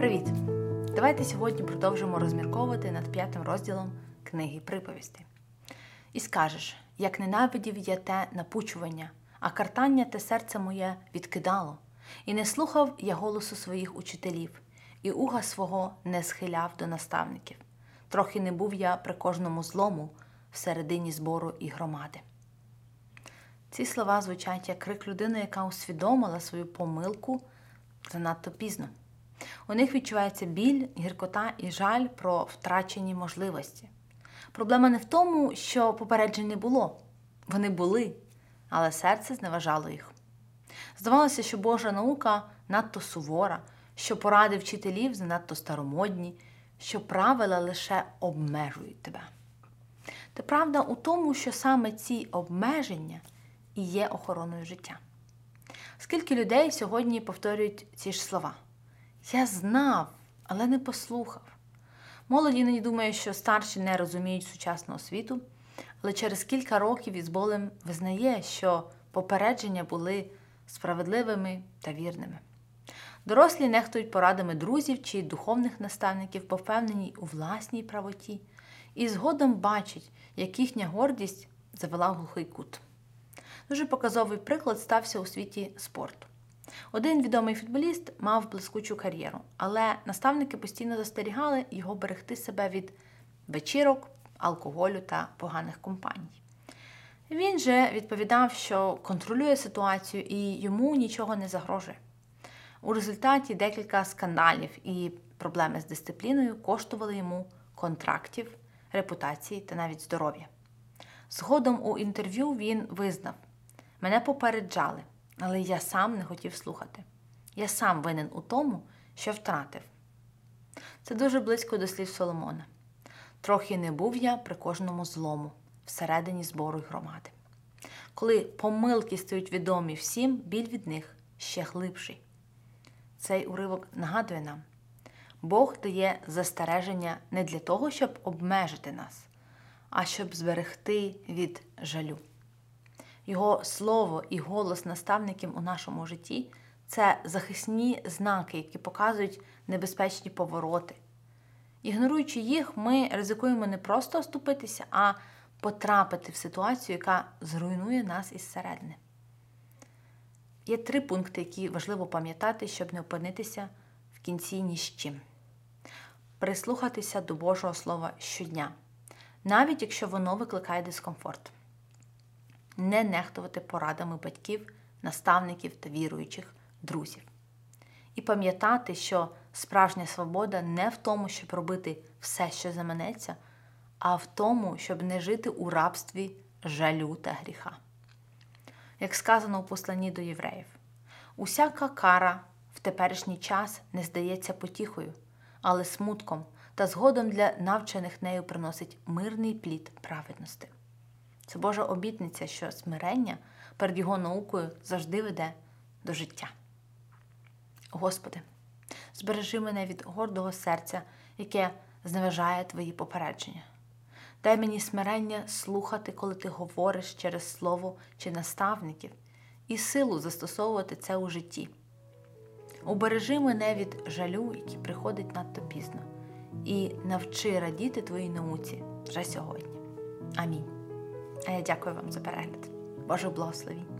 Привіт! Давайте сьогодні продовжимо розмірковувати над 5 розділом книги «Приповістей». «І скажеш, як ненавидів я те напучування, а картання те серце моє відкидало. І не слухав я голосу своїх учителів, і уха свого не схиляв до наставників. Трохи не був я при кожному злому всередині збору і громади». Ці слова звучать як крик людини, яка усвідомила свою помилку занадто пізно. У них відчувається біль, гіркота і жаль про втрачені можливості. Проблема не в тому, що попереджень не було. Вони були, але серце зневажало їх. Здавалося, що Божа наука надто сувора, що поради вчителів занадто старомодні, що правила лише обмежують тебе. Та правда у тому, що саме ці обмеження і є охороною життя. Скільки людей сьогодні повторюють ці ж слова? «Я знав, але не послухав». Молодь іноді думає, що старші не розуміють сучасного світу, але через кілька років із болем визнає, що попередження були справедливими та вірними. Дорослі нехтують порадами друзів чи духовних наставників, впевнені у власній правоті, і згодом бачать, як їхня гордість завела в глухий кут. Дуже показовий приклад стався у світі спорту. Один відомий футболіст мав блискучу кар'єру, але наставники постійно застерігали його берегти себе від вечірок, алкоголю та поганих компаній. Він же відповідав, що контролює ситуацію і йому нічого не загрожує. У результаті декілька скандалів і проблеми з дисципліною коштували йому контрактів, репутації та навіть здоров'я. Згодом у інтерв'ю він визнав: «Мене попереджали, але я сам не хотів слухати. Я сам винен у тому, що втратив». Це дуже близько до слів Соломона. «Трохи не був я при кожному злому всередині збору й громади». Коли помилки стають відомі всім, біль від них ще глибший. Цей уривок нагадує нам: Бог дає застереження не для того, щоб обмежити нас, а щоб зберегти від жалю. Його слово і голос наставників у нашому житті – це захисні знаки, які показують небезпечні повороти. Ігноруючи їх, ми ризикуємо не просто оступитися, а потрапити в ситуацію, яка зруйнує нас із середини. Є 3 пункти, які важливо пам'ятати, щоб не опинитися в кінці ні з чим. Прислухатися до Божого Слова щодня, навіть якщо воно викликає дискомфорт. Не нехтувати порадами батьків, наставників та віруючих друзів. І пам'ятати, що справжня свобода не в тому, щоб робити все, що заманеться, а в тому, щоб не жити у рабстві жалю та гріха. Як сказано у посланні до євреїв: «Усяка кара в теперішній час не здається потіхою, але смутком, та згодом для навчених нею приносить мирний плід праведності». Це Божа обітниця, що смирення перед Його наукою завжди веде до життя. Господи, збережи мене від гордого серця, яке зневажає Твої попередження. Дай мені смирення слухати, коли Ти говориш через слово чи наставників, і силу застосовувати це у житті. Убережи мене від жалю, який приходить надто пізно, і навчи радіти Твоїй науці вже сьогодні. Амінь. А я дякую вам за перегляд. Божого благословіння.